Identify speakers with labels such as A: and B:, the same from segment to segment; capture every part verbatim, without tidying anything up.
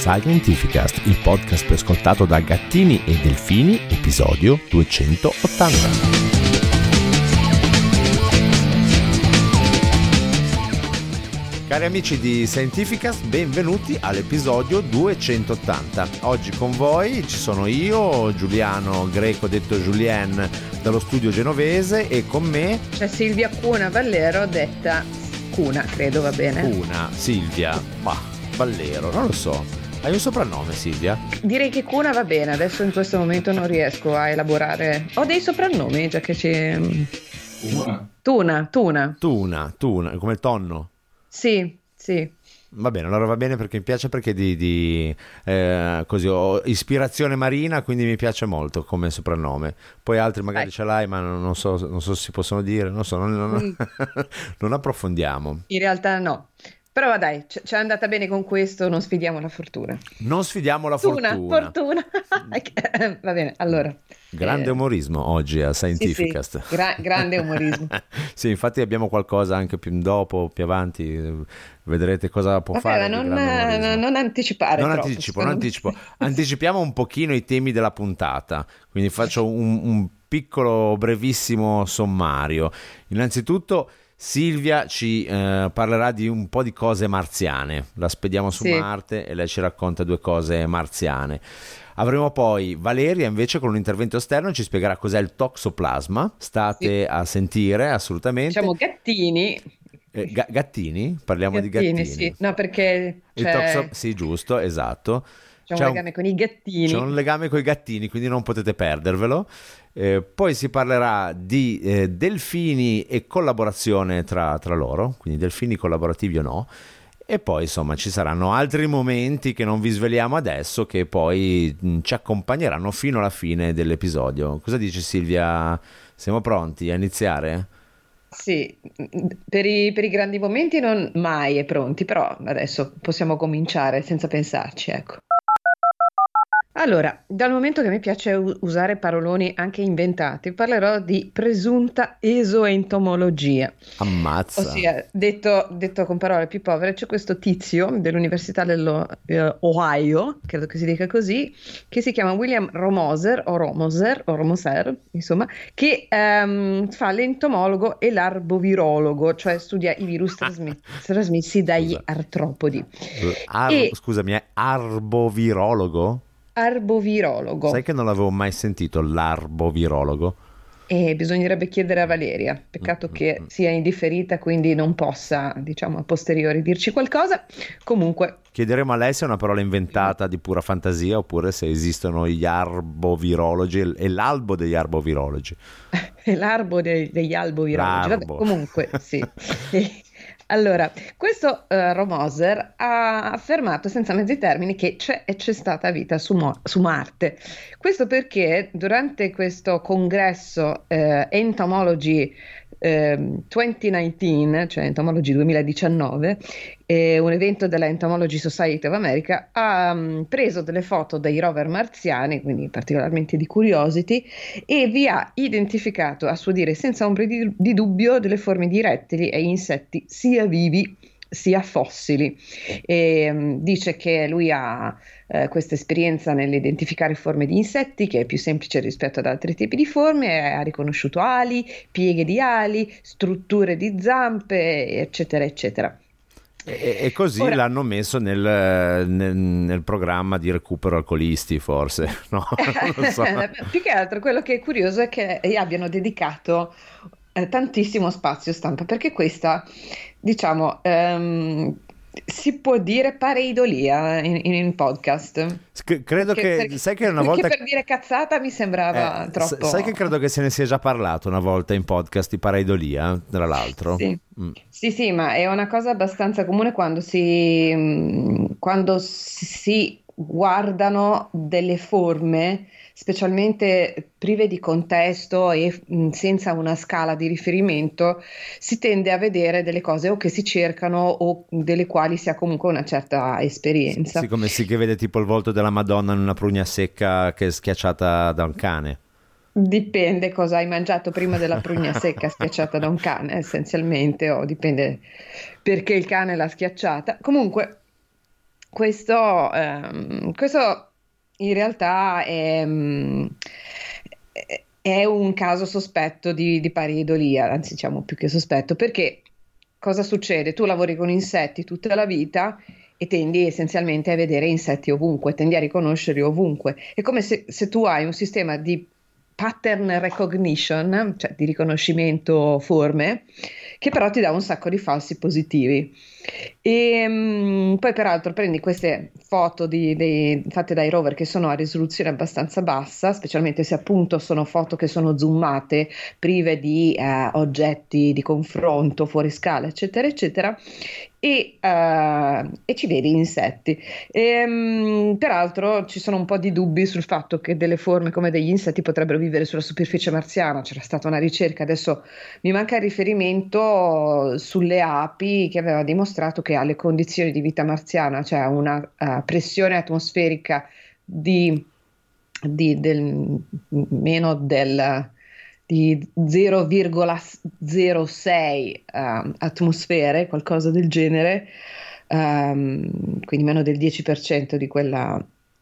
A: Scientificast, il podcast più ascoltato da gattini e delfini, episodio duecentottanta. Cari amici di Scientificast, benvenuti all'episodio duecentottanta. Oggi con voi ci sono io, Giuliano Greco, detto Julien, dallo studio genovese, e con me
B: c'è Silvia Cuna Vallero, detta Cuna, credo va bene.
A: Cuna, Silvia, ma Vallero, non lo so. Hai un soprannome, Silvia?
B: Direi che Cuna va bene, adesso in questo momento non riesco a elaborare. Ho dei soprannomi, già che ci...
C: Tuna.
B: Tuna, Tuna.
A: Tuna, Tuna, come il tonno?
B: Sì, sì.
A: Va bene, allora va bene perché mi piace, perché di, di eh, così ho ispirazione marina, quindi mi piace molto come soprannome. Poi altri magari
B: Dai.
A: ce l'hai, ma non, non so, non so se si possono dire, non so, non, non,
B: Mm.
A: non approfondiamo.
B: In realtà no. Però va dai, c- ci è andata bene con questo, non sfidiamo la fortuna.
A: Non sfidiamo la
B: Tuna,
A: fortuna.
B: fortuna. Va bene, allora.
A: Grande
B: Eh,
A: umorismo oggi a
B: Sì, sì,
A: Scientificast.
B: gra- grande umorismo.
A: Sì, infatti abbiamo qualcosa anche più dopo, più avanti, eh, vedrete cosa può
B: Vabbè,
A: fare
B: ma
A: di
B: non,
A: grande umorismo.
B: non anticipare
A: Non
B: troppo,
A: anticipo, non
B: secondo me.
A: anticipo. Anticipiamo un pochino i temi della puntata, quindi faccio un, un piccolo, brevissimo sommario. Innanzitutto Silvia ci eh, parlerà di un po' di cose marziane, la spediamo su
B: Sì.
A: Marte e lei ci racconta due cose marziane. Avremo poi Valeria invece con un intervento esterno, ci spiegherà cos'è il toxoplasma, state
B: Sì.
A: a sentire assolutamente.
B: Diciamo gattini.
A: Eh, ga- gattini? Parliamo di
B: Gattini,
A: gattini.
B: sì. No, perché
A: Il
B: c'è,
A: toxo- sì, giusto, esatto.
B: c'è un
A: C'è un-
B: legame con i gattini.
A: C'è un legame con i gattini, quindi non potete perdervelo. Eh, poi si parlerà di eh, delfini e collaborazione tra, tra loro, quindi delfini collaborativi o no. E poi insomma ci saranno altri momenti che non vi sveliamo adesso, che poi mh, ci accompagneranno fino alla fine dell'episodio. Cosa dici, Silvia? Siamo pronti a iniziare?
B: Sì, per i, per i grandi momenti non mai è pronti, però adesso possiamo cominciare senza pensarci, ecco. Allora, dal momento che mi piace u- usare paroloni anche inventati, parlerò di presunta esoentomologia.
A: Ammazza.
B: Ossia, detto, detto con parole più povere, c'è questo tizio dell'Università dell'Ohio, credo che si dica così, che si chiama William Romoser, o Romoser, o Romoser, insomma, che ehm, fa l'entomologo e l'arbovirologo, cioè studia i virus trasmi- trasmessi dagli
A: Scusa.
B: artropodi.
A: Ar-
B: E
A: Scusami, è arbovirologo?
B: arbovirologo.
A: Sai che non l'avevo mai sentito, l'arbovirologo?
B: E bisognerebbe chiedere a Valeria, peccato
A: Mm, mm,
B: che
A: mm.
B: sia indifferita, quindi non possa, diciamo, a posteriori dirci qualcosa. Comunque,
A: Chiederemo a lei se è una parola inventata di pura fantasia oppure se esistono gli arbovirologi e l'albo degli arbovirologi.
B: è l'arbo de- degli albovirologi. Vabbè,
A: L'arbo.
B: comunque, sì. E- Allora, questo eh, Romoser ha affermato senza mezzi termini che c'è e c'è stata vita su, Mo- su Marte. Questo perché durante questo congresso eh, Entomology ehm, duemiladiciannove, cioè Entomology duemiladiciannove, eh, un evento della Entomology Society of America, ha mm, preso delle foto dei rover marziani, quindi particolarmente di Curiosity, e vi ha identificato, a suo dire senza ombra di, di dubbio, delle forme di rettili e insetti sia vivi sia fossili. E, mm, dice che lui ha eh, questa esperienza nell'identificare forme di insetti, che è più semplice rispetto ad altri tipi di forme, e ha riconosciuto ali, pieghe di ali, strutture di zampe, eccetera, eccetera.
A: E, e così
B: Ora,
A: l'hanno messo nel, nel- nel programma di recupero alcolisti, forse, no? Non lo so.
B: più che altro quello che è curioso è che gli abbiano dedicato eh, tantissimo spazio stampa, perché questa, diciamo, ehm, si può dire pareidolia in, in podcast.
A: Sc- credo
B: Perché,
A: che,
B: perché-
A: sai che una
B: perché
A: volta...
B: per dire cazzata mi sembrava
A: eh,
B: troppo.
A: s- sai che credo che se ne sia già parlato una volta in podcast di pareidolia, tra l'altro?
B: Sì.
A: Mm.
B: Sì, sì, ma è una cosa abbastanza comune quando si, mh, quando si guardano delle forme, specialmente prive di contesto e mh, senza una scala di riferimento, si tende a vedere delle cose o che si cercano o delle quali si ha comunque una certa esperienza.
A: Sì, come si che vede tipo il volto della Madonna in una prugna secca che è schiacciata da un cane.
B: Dipende cosa hai mangiato prima della prugna secca schiacciata da un cane, essenzialmente, o dipende perché il cane l'ha schiacciata. Comunque, questo, ehm, questo in realtà è, mm, è- è un caso sospetto di, di pareidolia, anzi diciamo più che sospetto, perché cosa succede? Tu lavori con insetti tutta la vita e tendi essenzialmente a vedere insetti ovunque, tendi a riconoscerli ovunque. È come se, se tu hai un sistema di pattern recognition, cioè di riconoscimento forme, che però ti dà un sacco di falsi positivi. E mm, poi peraltro prendi queste foto di- dei- fatte dai rover che sono a risoluzione abbastanza bassa, specialmente se appunto sono foto che sono zoomate, prive di eh, oggetti di confronto, fuori scala, eccetera, eccetera, e, eh, e ci vedi insetti. Ehm, peraltro ci sono un po' di dubbi sul fatto che delle forme come degli insetti potrebbero vivere sulla superficie marziana. C'era stata una ricerca, adesso mi manca il riferimento, sulle api che aveva dimostrato che alle condizioni di vita marziana, cioè una eh, pressione atmosferica di, di- del, meno del, di zero virgola zero sei eh, atmosfere, qualcosa del genere, ehm, quindi meno del dieci per cento di quella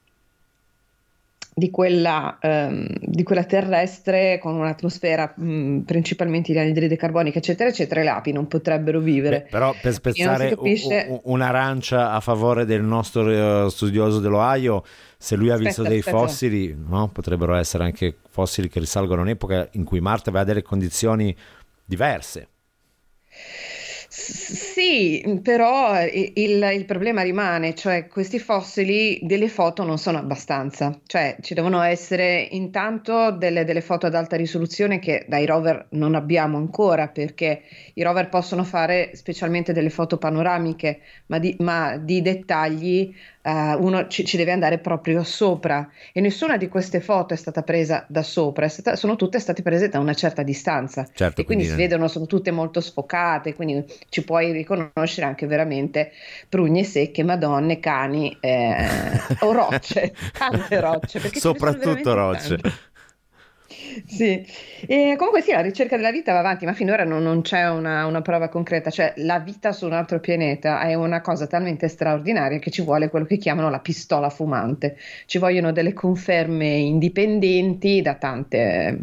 B: di quella, ehm, di quella terrestre con un'atmosfera mh, principalmente di anidride carbonica, eccetera, eccetera, e le api non potrebbero
A: Beh,
B: vivere.
A: però per
B: Quindi non si
A: spezzare u- u-
B: capisce.
A: un'arancia a favore del nostro eh, studioso dell'Ohio, se lui ha visto
B: Aspetta,
A: dei
B: aspetta.
A: fossili, no? Potrebbero essere anche fossili che risalgono a un'epoca in cui Marte aveva delle condizioni diverse.
B: S- Sì, però i- il, il problema rimane, cioè questi fossili delle foto non sono abbastanza, cioè ci devono essere intanto delle, delle foto ad alta risoluzione che dai rover non abbiamo ancora, perché i rover possono fare specialmente delle foto panoramiche, ma di, ma di dettagli eh, uno ci, ci deve andare proprio sopra, e nessuna di queste foto è stata presa da sopra, è stata- sono tutte state prese da una certa distanza
A: Certo,
B: e quindi
A: quindi
B: si
A: eh,
B: vedono, sono tutte molto sfocate, quindi ci puoi riconoscere anche veramente prugne secche, madonne, cani eh, o rocce, tante rocce, perché ce ne sono
A: soprattutto
B: veramente
A: rocce.
B: tante. Sì, e comunque sì, la ricerca della vita va avanti, ma finora non, non c'è una, una prova concreta, cioè la vita su un altro pianeta è una cosa talmente straordinaria che ci vuole quello che chiamano la pistola fumante, ci vogliono delle conferme indipendenti da tante,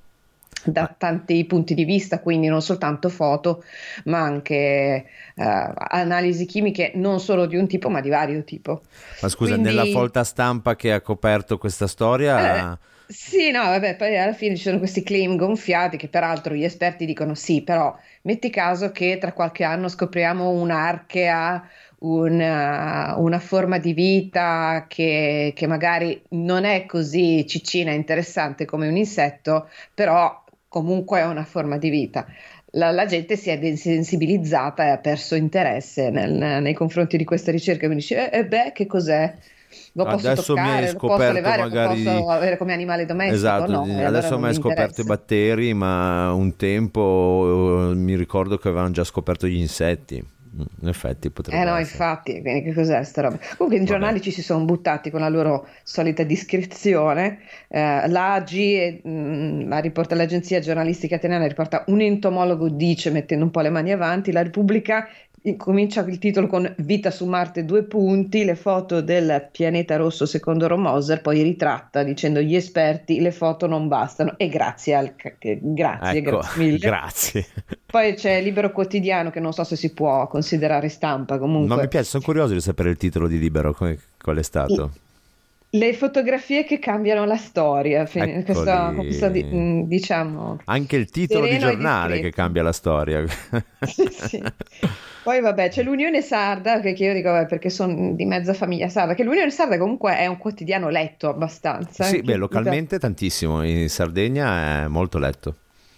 A: Ma,
B: da tanti punti di vista, quindi non soltanto foto, ma anche eh, analisi chimiche non solo di un tipo, ma di vario tipo.
A: ma scusa, nella
B: Quindi
A: folta stampa che ha coperto questa
B: allora,
A: storia,
B: sì, no, vabbè, poi alla fine ci sono questi claim gonfiati che peraltro gli esperti dicono sì, però metti caso che tra qualche anno scopriamo un'archea, una, una forma di vita che, che magari non è così ciccina e interessante come un insetto, però comunque è una forma di vita. La, la gente si è desensibilizzata e ha perso interesse nel- nei confronti di questa ricerca, quindi dice, eh, eh, beh, che cos'è? Lo posso
A: adesso mi hai
B: toccare, lo posso
A: scoperto
B: levare, lo posso
A: magari.
B: avere come animale domestico?
A: Esatto,
B: No, e allora
A: adesso
B: non
A: mi hai
B: mi
A: scoperto i
B: interessa.
A: batteri, ma un tempo eh, mi ricordo che avevano già scoperto gli insetti. Mm, In effetti
B: Eh
A: potrebbe
B: no,
A: essere.
B: infatti, quindi che cos'è sta roba? Comunque i
A: Vabbè.
B: giornali ci si sono buttati con la loro solita discrezione. Eh, l'A G I, mh, la riporta l'agenzia giornalistica italiana, riporta un entomologo dice, mettendo un po' le mani avanti, la Repubblica comincia il titolo con Vita su Marte, due punti, le foto del pianeta rosso secondo Romoser, poi ritratta dicendo gli esperti, le foto non bastano e grazie al, grazie,
A: Ecco,
B: grazie mille.
A: grazie.
B: Poi c'è Libero Quotidiano che non so se si può considerare stampa,
A: Ma mi
B: comunque.
A: piace, sono curioso di sapere il titolo di Libero, come- qual è stato.
B: Le fotografie che cambiano la storia, fin- questo, questo di-
A: Eccoli.
B: mh, diciamo
A: Anche il titolo di
B: sereno e
A: giornale che
B: discreto.
A: cambia la storia.
B: Sì, sì. Poi vabbè, c'è l'Unione Sarda, che, che io dico, vabbè, perché sono di mezza famiglia sarda, che l'Unione Sarda comunque è un quotidiano letto abbastanza,
A: Sì,
B: eh,
A: beh,
B: che-
A: localmente tantissimo, in Sardegna è molto letto.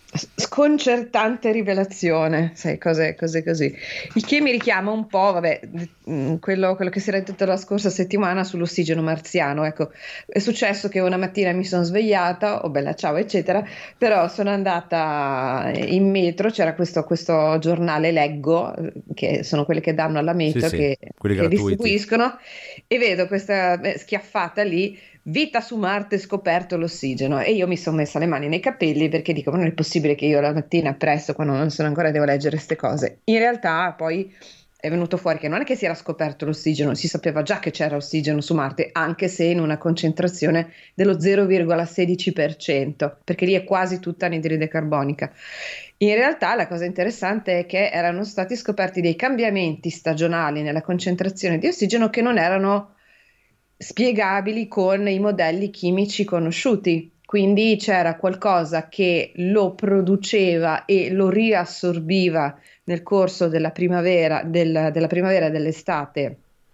B: Sconcertante rivelazione, sai, cose, cose così. Il che mi richiama un po', vabbè, mh, quello, quello che si era detto la scorsa settimana sull'ossigeno marziano. Ecco, è successo che una mattina mi sono svegliata, oh bella ciao, eccetera, però sono andata in metro, c'era questo, questo giornale Leggo, eh, che sono quelle che danno alla
A: Sì,
B: metro,
A: sì,
B: che,
A: quelli
B: che
A: gratuiti.
B: distribuiscono, e vedo questa eh, schiaffata lì. Vita su Marte, scoperto l'ossigeno, e io mi sono messa le mani nei capelli perché dico, ma non è possibile che io la mattina presto, quando non sono ancora, devo leggere queste cose. In realtà poi è venuto fuori che non è che si era scoperto l'ossigeno, si sapeva già che c'era ossigeno su Marte, anche se in una concentrazione dello zero virgola sedici per cento, perché lì è quasi tutta anidride carbonica. In realtà la cosa interessante è che erano stati scoperti dei cambiamenti stagionali nella concentrazione di ossigeno che non erano spiegabili con i modelli chimici conosciuti. Quindi c'era qualcosa che lo produceva e lo riassorbiva nel corso della primavera, del, della primavera e dell'estate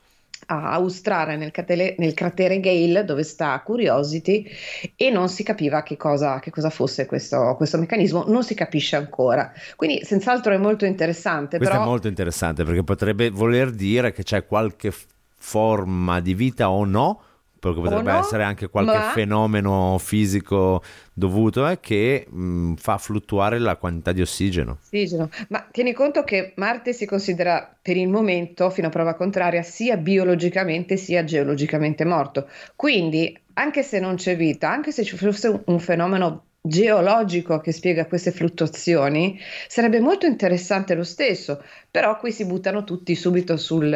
B: a Australe, nel, catele, nel cratere Gale, dove sta Curiosity, e non si capiva che cosa, che cosa fosse questo, questo meccanismo, non si capisce ancora. Quindi senz'altro è molto interessante.
A: Questo
B: però...
A: è molto interessante, perché potrebbe voler dire che c'è qualche forma di vita o no, perché potrebbe
B: no,
A: essere anche qualche
B: ma...
A: fenomeno fisico dovuto eh, che mh, fa fluttuare la quantità di ossigeno.
B: Ossigeno. Ma tieni conto che Marte si considera per il momento, fino a prova contraria, sia biologicamente sia geologicamente morto. Quindi, anche se non c'è vita, anche se ci fosse un, un fenomeno geologico che spiega queste fluttuazioni, sarebbe molto interessante lo stesso. Però qui si buttano tutti subito sul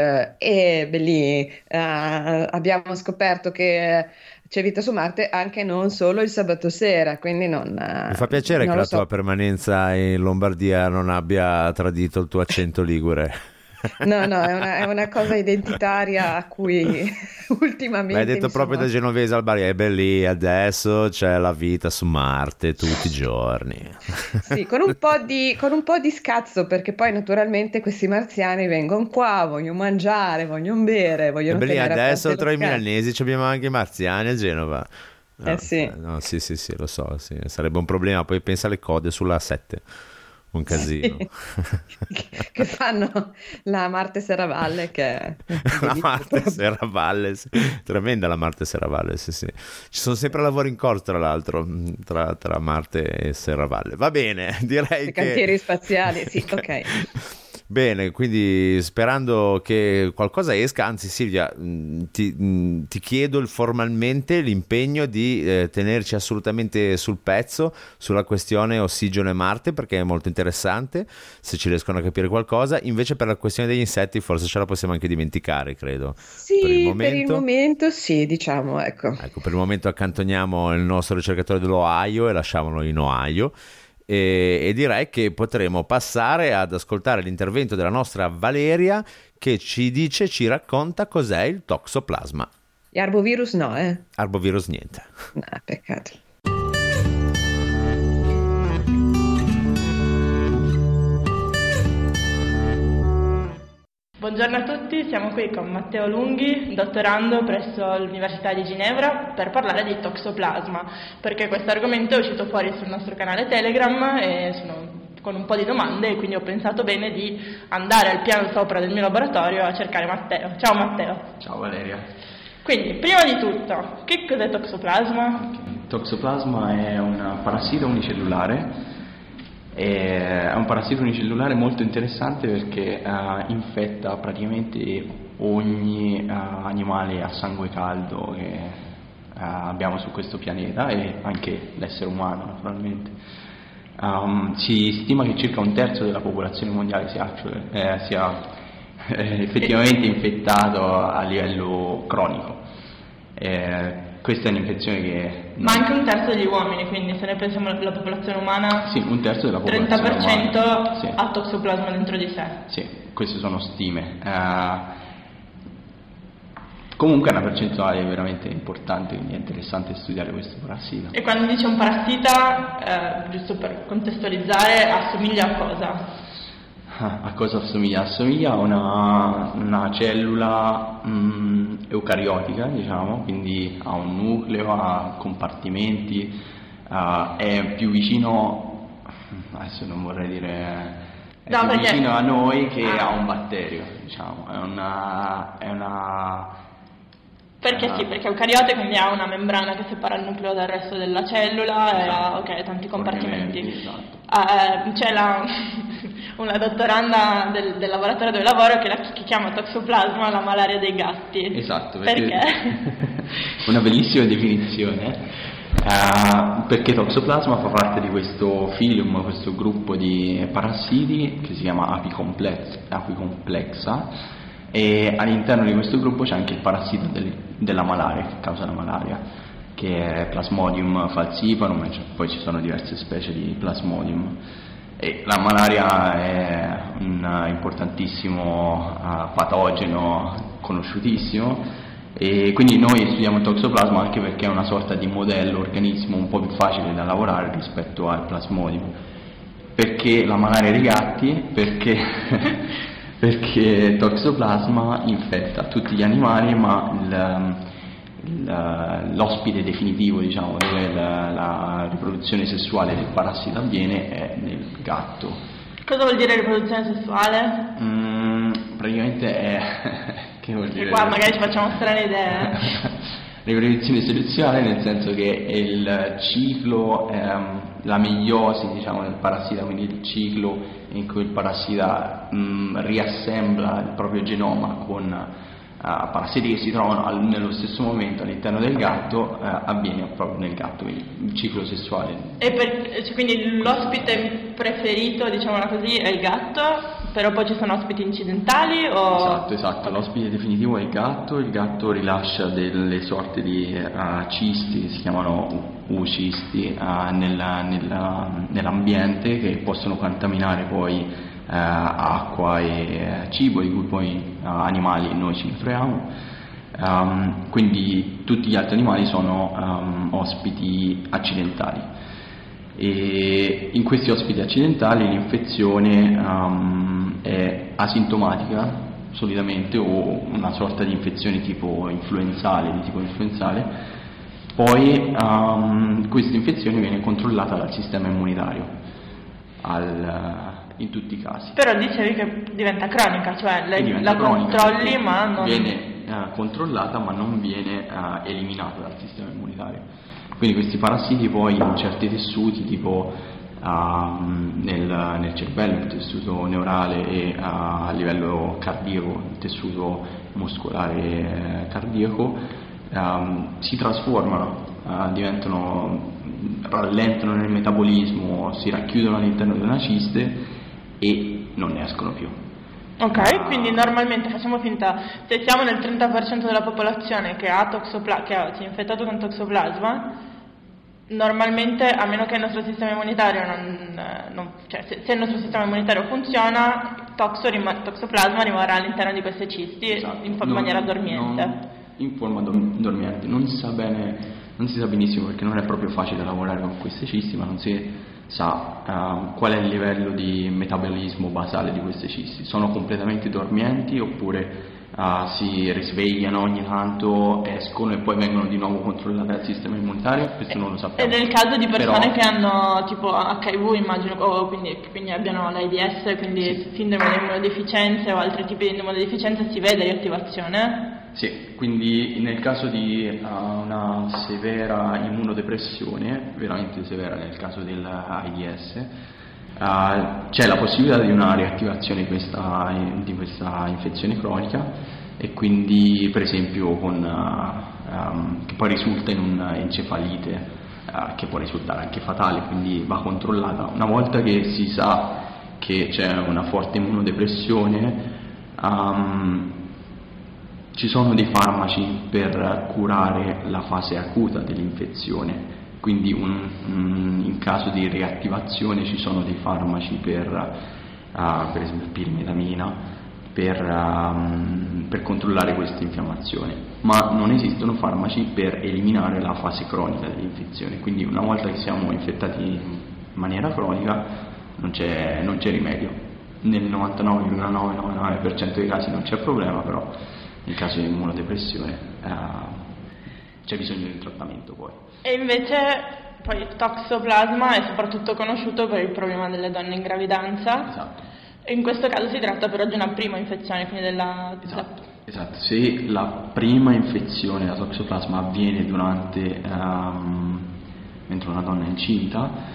B: e beh, lì uh, abbiamo scoperto che c'è vita su Marte anche non solo il sabato sera, quindi non
A: mi fa piacere
B: non
A: che
B: lo
A: la
B: so.
A: tua permanenza in Lombardia non abbia tradito il tuo accento ligure.
B: No, no, è una, è una cosa identitaria a cui ultimamente
A: L'hai detto
B: mi
A: proprio
B: sono...
A: da genovese al bar, e beh lì adesso c'è la vita su Marte tutti i giorni.
B: Sì, con un po' di, con un po' di scazzo, perché poi naturalmente questi marziani vengono qua, vogliono mangiare, vogliono bere,
A: E
B: vogliono
A: beh lì
B: tenere
A: adesso
B: aperte
A: tra i
B: locali.
A: milanesi ci abbiamo anche i marziani a Genova. No,
B: Eh sì.
A: no, sì, sì, sì, lo so, sì. Sarebbe un problema, poi pensa alle code sulla A sette. Un casino.
B: Sì. Che fanno la Marte Serravalle, che è
A: La Marte Serravalle, sì. Tremenda la Marte Serravalle, sì, sì. Ci sono sempre lavori in corso, tra l'altro, tra, tra Marte e Serravalle. Va bene, direi
B: i
A: che...
B: cantieri spaziali, sì, ok.
A: Bene, quindi sperando che qualcosa esca, anzi Silvia, mh, ti, mh, ti chiedo il- formalmente l'impegno di eh, tenerci assolutamente sul pezzo sulla questione ossigeno e Marte, perché è molto interessante, se ci riescono a capire qualcosa. Invece per la questione degli insetti forse ce la possiamo anche dimenticare, credo. Per il
B: Sì, per il
A: momento...
B: momento sì, diciamo, ecco.
A: Ecco, per il momento accantoniamo il nostro ricercatore dell'Ohio e lasciamolo in Ohio. E, e direi che potremo passare ad ascoltare l'intervento della nostra Valeria, che ci dice, ci racconta cos'è il toxoplasma.
B: Gli arbovirus no, eh?
A: Arbovirus niente.
B: No, peccato.
C: Buongiorno a tutti, siamo qui con Matteo Lunghi, dottorando presso l'Università di Ginevra per parlare di toxoplasma, perché questo argomento è uscito fuori sul nostro canale Telegram e sono con un po' di domande, e quindi ho pensato bene di andare al piano sopra del mio laboratorio a cercare Matteo. Ciao Matteo.
D: Ciao Valeria.
C: Quindi, prima di tutto, che cos'è toxoplasma?
D: Okay. Toxoplasma è un parassita unicellulare. È un parassita unicellulare molto interessante perché uh, infetta praticamente ogni uh, animale a sangue caldo che uh, abbiamo su questo pianeta, e anche l'essere umano naturalmente. Um, si stima che circa un terzo della popolazione mondiale sia, cioè, eh, sia eh, effettivamente infettato a livello cronico. Eh, questa è un'infezione che...
C: Ma anche un terzo degli uomini, quindi se ne pensiamo alla popolazione umana,
D: sì, un terzo della popolazione
C: trenta per cento
D: umana, sì.
C: ha toxoplasma dentro di sé.
D: Sì, queste sono stime. Uh, comunque è una percentuale veramente importante, quindi è interessante studiare questo parassita.
C: E quando dice un parassita, eh, giusto per contestualizzare, assomiglia a cosa?
D: A cosa assomiglia? Assomiglia a una, una cellula mh, eucariotica, diciamo, quindi ha un nucleo, ha compartimenti, uh, è più vicino, adesso non vorrei dire, è
C: no,
D: più
C: perché...
D: vicino a noi che
C: ah.
D: a un batterio, diciamo, è una... È una
C: Perché
D: uh,
C: sì, perché eucariote quindi ha una membrana che separa il nucleo dal resto della cellula, esatto. E ha okay, tanti compartimenti.
D: Esatto.
C: Uh, c'è la, una dottoranda del, del laboratorio dove lavoro che, la, che chiama toxoplasma la malaria dei gatti.
D: Esatto, perché,
C: perché?
D: Una bellissima definizione. Uh, Uh, perché Toxoplasma fa parte di questo film, questo gruppo di parassiti che si chiama Apicomplex, Apicomplexa, e all'interno di questo gruppo c'è anche il parassita del, della malaria, che causa la malaria, che è Plasmodium falciparum, e poi ci sono diverse specie di Plasmodium. E la malaria è un importantissimo uh, patogeno conosciutissimo, e quindi noi studiamo il Toxoplasma anche perché è una sorta di modello organismo un po' più facile da lavorare rispetto al Plasmodium. Perché la malaria dei gatti? Perché, perché Toxoplasma infetta tutti gli animali, ma il, il, l'ospite definitivo, diciamo, dove la, la riproduzione sessuale del parassita avviene è nel gatto.
C: Cosa vuol dire riproduzione sessuale?
D: Mm, praticamente è... che vuol dire?
C: E qua magari ci facciamo strane idee.
D: Riproduzione sessuale nel senso che il ciclo, ehm, la meiosi, diciamo, del parassita, quindi il ciclo in cui il parassita mh, riassembla il proprio genoma con Uh, parassiti che si trovano al, nello stesso momento all'interno del gatto, uh, avviene proprio nel gatto, quindi il ciclo sessuale.
C: E per, cioè, quindi l'ospite preferito, diciamola così, è il gatto, però poi ci sono ospiti incidentali o...
D: Esatto, esatto, l'ospite definitivo è il gatto, il gatto rilascia delle sorte di uh, cisti, che si chiamano oocisti, uh, nella, nella, nell'ambiente, che possono contaminare poi Uh, acqua e uh, cibo, di cui poi uh, animali noi ci infreiamo. Um, quindi tutti gli altri animali sono um, ospiti accidentali, e in questi ospiti accidentali l'infezione um, è asintomatica solitamente, o una sorta di infezione tipo influenzale, di tipo influenzale. Poi um, questa infezione viene controllata dal sistema immunitario al in tutti i casi.
C: Però dicevi che diventa cronica, cioè la,
D: diventa
C: la
D: cronica,
C: controlli ma non...
D: Viene uh, controllata ma non viene uh, eliminata dal sistema immunitario. Quindi questi parassiti poi in certi tessuti, tipo uh, nel, nel cervello, il tessuto neurale, e uh, a livello cardiaco, il tessuto muscolare eh, cardiaco, um, si trasformano, uh, diventano, rallentano nel metabolismo, si racchiudono all'interno di una ciste e non ne escono più.
C: Ok, quindi normalmente facciamo finta, se siamo nel trenta per cento della popolazione che ha toxopla- che ha, si è infettato con toxoplasma, normalmente, a meno che il nostro sistema immunitario non, non cioè se, se il nostro sistema immunitario funziona, toxo, rim- toxoplasma rimarrà all'interno di queste cisti, esatto, in non, maniera dormiente.
D: Non, in forma do- dormiente, non si sa bene, non si sa benissimo, perché non è proprio facile lavorare con queste cisti, ma non si sa uh, qual è il livello di metabolismo basale di queste cisti. Sono completamente dormienti oppure uh, si risvegliano ogni tanto, escono e poi vengono di nuovo controllate dal sistema immunitario? Questo non lo sappiamo.
C: E nel caso di persone
D: Però...
C: che hanno tipo acca i vu, immagino, o quindi, quindi abbiano l'AIDS, quindi sì, sindrome di immunodeficienza o altri tipi di immunodeficienza, si vede riattivazione?
D: Sì, quindi nel caso di uh, una severa immunodepressione, veramente severa nel caso dell'AIDS, uh, c'è la possibilità di una riattivazione di questa, di questa infezione cronica, e quindi per esempio con, uh, um, che poi risulta in un'encefalite uh, che può risultare anche fatale, quindi va controllata. Una volta che si sa che c'è una forte immunodepressione, um, ci sono dei farmaci per curare la fase acuta dell'infezione, quindi un, un, in caso di riattivazione ci sono dei farmaci per, uh, per esempio pirimetamina, per, um, per controllare questa infiammazione, ma non esistono farmaci per eliminare la fase cronica dell'infezione. Quindi una volta che siamo infettati in maniera cronica non c'è, non c'è rimedio. Nel novantanove virgola novecentonovantanove per cento dei casi non c'è problema, però in caso di immunodepressione eh, c'è bisogno di un trattamento poi.
C: E invece poi il toxoplasma è soprattutto conosciuto per il problema delle donne in gravidanza.
D: Esatto.
C: E in questo caso si tratta però di una prima infezione, quindi della...
D: Esatto, esatto. Se la prima infezione da toxoplasma avviene durante um, mentre una donna è incinta,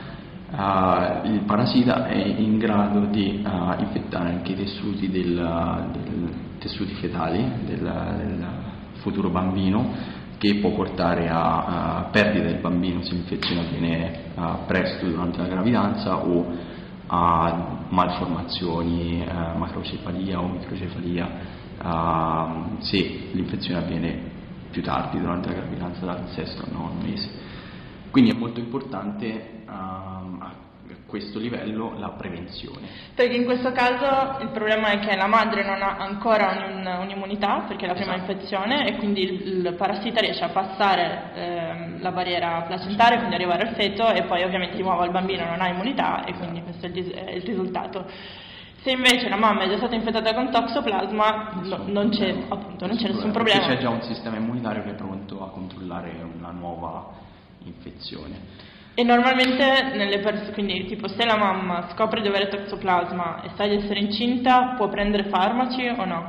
D: Uh, il parassita è in grado di uh, infettare anche i tessuti, del, del, tessuti fetali del, del futuro bambino, che può portare a, a perdita del bambino se l'infezione avviene uh, presto durante la gravidanza o a malformazioni, uh, macrocefalia o microcefalia uh, se l'infezione avviene più tardi durante la gravidanza, dal sesto al nono mese. Quindi è molto importante uh, a questo livello la prevenzione.
C: Perché in questo caso il problema è che la madre non ha ancora un, un'immunità, perché è la prima esatto. infezione, e quindi il, il parassita riesce a passare ehm, la barriera placentaria, quindi arrivare al feto, e poi ovviamente di nuovo il bambino non ha immunità, e quindi questo è il, è il risultato. Se invece la mamma è già stata infettata con toxoplasma, no, non c'è, appunto, non c'è nessun problema.
D: Perché c'è già un sistema immunitario che è pronto a controllare una nuova infezione.
C: E normalmente nelle persone, quindi tipo se la mamma scopre di avere toxoplasma e sa di essere incinta, può prendere farmaci o no?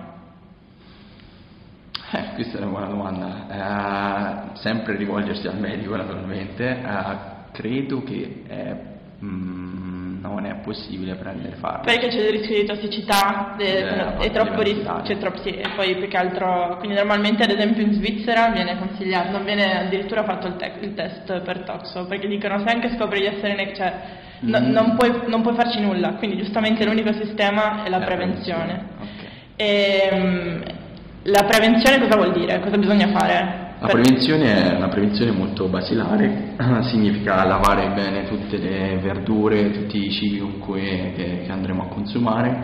D: Eh, questa è una buona domanda. Eh, sempre rivolgersi al medico naturalmente. Eh, credo che è, mm, non è possibile prendere farmaci.
C: Perché c'è il rischio di tossicità, è, è troppo rischio, c'è troppo, sì, e poi più che altro, quindi normalmente ad esempio in Svizzera viene consigliato, non viene addirittura fatto il, te- il test per toxo, perché dicono se anche scopri di essere ne- cioè mm. no, non, puoi, non puoi farci nulla, quindi giustamente l'unico sistema è la, la prevenzione. prevenzione. Okay. E, la prevenzione cosa vuol dire? Cosa bisogna fare?
D: La prevenzione è una prevenzione molto basilare, significa lavare bene tutte le verdure, tutti i cibi comunque che, che andremo a consumare,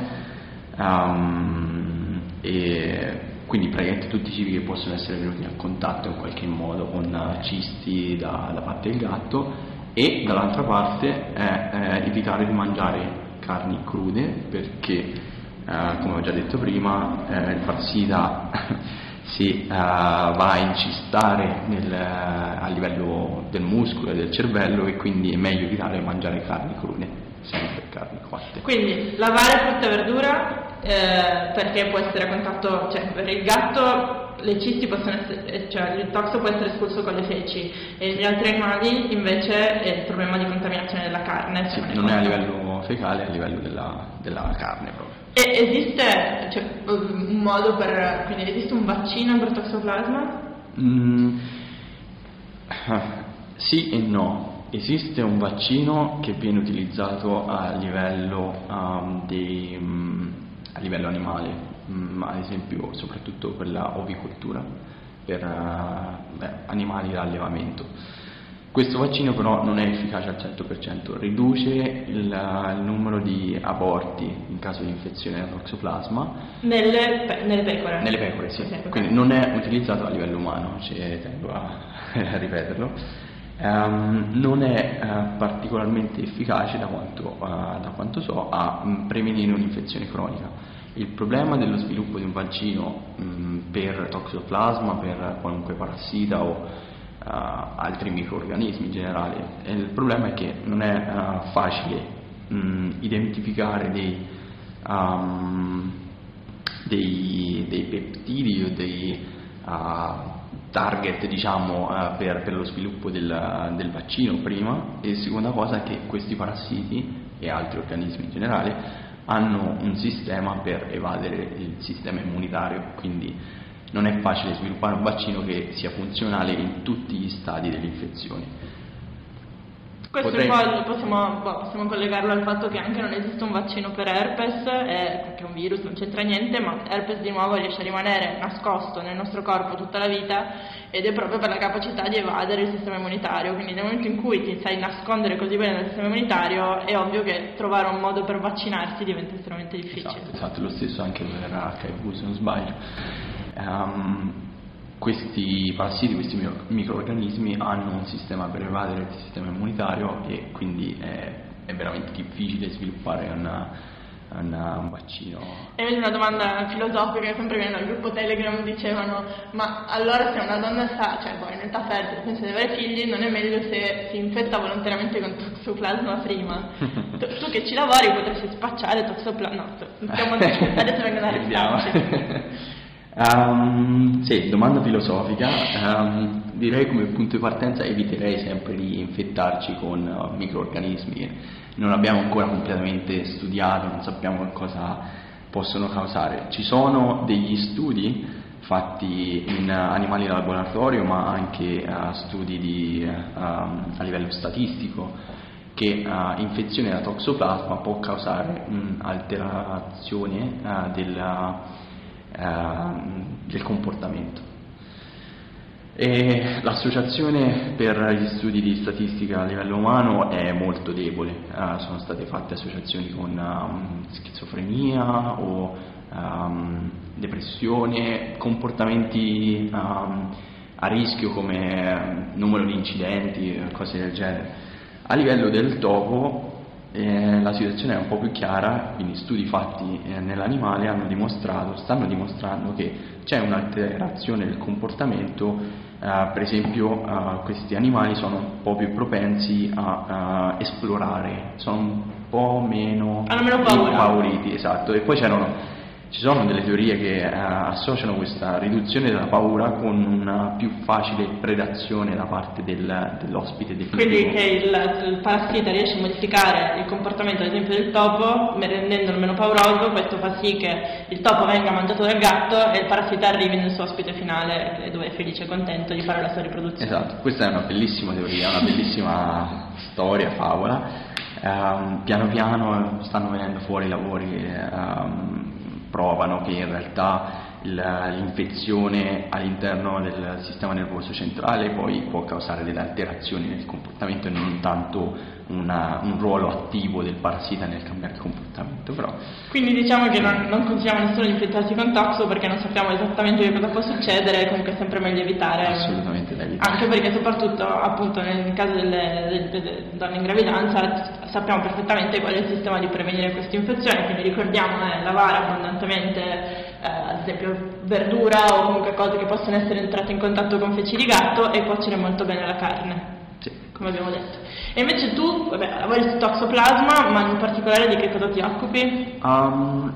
D: um, e quindi praticamente tutti i cibi che possono essere venuti a contatto in qualche modo con cisti da, da parte del gatto, e dall'altra parte è, è evitare di mangiare carni crude, perché eh, come ho già detto prima eh, il parassita si uh, va a incistare nel, uh, a livello del muscolo e del cervello, e quindi è meglio evitare di mangiare carni crude, sempre carni cotte.
C: Quindi lavare frutta e verdura eh, perché può essere a contatto, cioè per il gatto le cisti possono essere, cioè il toxo può essere espulso con le feci, e gli altri animali invece è il problema di contaminazione della carne.
D: Sì, non è a livello fecale, è a livello della, della carne proprio.
C: E esiste cioè, un modo per, quindi esiste un vaccino per toxoplasma?
D: Mm, sì e no. Esiste un vaccino che viene utilizzato a livello, um, di, um, a livello animale, um, ad esempio soprattutto per la ovicoltura, per uh, beh, animali da allevamento. Questo vaccino però non è efficace al cento per cento, riduce il, il numero di aborti in caso di infezione da toxoplasma.
C: Nelle, pe- nelle pecore?
D: Nelle pecore, sì. Okay, quindi non è utilizzato a livello umano, ci tengo a, a ripeterlo. Um, non è uh, particolarmente efficace da quanto, uh, da quanto so a um, prevenire un'infezione cronica. Il problema dello sviluppo di un vaccino um, per toxoplasma, per qualunque parassita o Uh, altri microrganismi in generale, e il problema è che non è uh, facile um, identificare dei, um, dei, dei peptidi o dei uh, target, diciamo, uh, per, per lo sviluppo del, del vaccino prima, e seconda cosa è che questi parassiti e altri organismi in generale hanno un sistema per evadere il sistema immunitario, quindi non è facile sviluppare un vaccino che sia funzionale in tutti gli stadi dell'infezione.
C: Questo
D: Potrei...
C: poi possiamo, boh, possiamo collegarlo al fatto che anche non esiste un vaccino per herpes, eh, perché è un virus, non c'entra niente, ma herpes di nuovo riesce a rimanere nascosto nel nostro corpo tutta la vita, ed è proprio per la capacità di evadere il sistema immunitario. Quindi nel momento in cui ti sai nascondere così bene nel sistema immunitario, è ovvio che trovare un modo per vaccinarsi diventa estremamente difficile.
D: Esatto, esatto, lo stesso anche per acca i vu, se non sbaglio. Um, questi parassiti, questi microorganismi hanno un sistema per evadere il sistema immunitario, e quindi è, è veramente difficile sviluppare una, una, un vaccino.
C: E invece una domanda filosofica che sempre viene dal gruppo Telegram, dicevano: ma allora se una donna sa, cioè poi in età fertile pensa di avere figli, non è meglio se si infetta volontariamente con toxoplasma prima? tu, tu che ci lavori potresti spacciare toxoplasma? No, stiamo adesso vengono arrestati.
D: Um, sì, domanda filosofica. Um, direi come punto di partenza eviterei sempre di infettarci con uh, microorganismi che non abbiamo ancora completamente studiato, non sappiamo che cosa possono causare. Ci sono degli studi fatti in animali da laboratorio, ma anche uh, studi di, uh, um, a livello statistico, che uh, infezione da toxoplasma può causare un'alterazione uh, del, uh, del comportamento. E l'associazione per gli studi di statistica a livello umano è molto debole, uh, sono state fatte associazioni con um, schizofrenia o um, depressione, comportamenti um, a rischio come numero di incidenti, cose del genere. A livello del topo eh, la situazione è un po' più chiara, quindi studi fatti eh, nell'animale hanno dimostrato, stanno dimostrando che c'è un'alterazione del comportamento. Uh, per esempio uh, questi animali sono un po' più propensi a uh, esplorare, sono un po' meno,
C: hanno meno paura.
D: impauriti, esatto. E poi c'erano, ci sono delle teorie che uh, associano questa riduzione della paura con una più facile predazione da parte del, dell'ospite definitivo.
C: Quindi che il, il parassita riesce a modificare il comportamento ad esempio del topo, rendendolo meno pauroso, questo fa sì che il topo venga mangiato dal gatto e il parassita arrivi nel suo ospite finale dove è felice e contento di fare la sua riproduzione.
D: Esatto, questa è una bellissima teoria, una bellissima storia, favola. Um, piano piano stanno venendo fuori lavori che um, provano che in realtà l'infezione all'interno del sistema nervoso centrale poi può causare delle alterazioni nel comportamento e non tanto una, un ruolo attivo del parassita nel cambiare il comportamento. Però
C: quindi diciamo che non, non consigliamo a nessuno di infettarsi con toxo perché non sappiamo esattamente che cosa può succedere, comunque è sempre meglio evitare.
D: Assolutamente da evitare.
C: Anche perché soprattutto appunto nel caso delle, delle, delle donne in gravidanza sappiamo perfettamente qual è il sistema di prevenire queste infezioni, quindi ricordiamo eh, lavare abbondantemente eh, ad esempio verdura o comunque cose che possono essere entrate in contatto con feci di gatto e cuocere molto bene la carne,
D: sì,
C: come abbiamo detto. E invece tu, vabbè, lavori su toxoplasma, ma in particolare di che cosa ti occupi?
D: Um,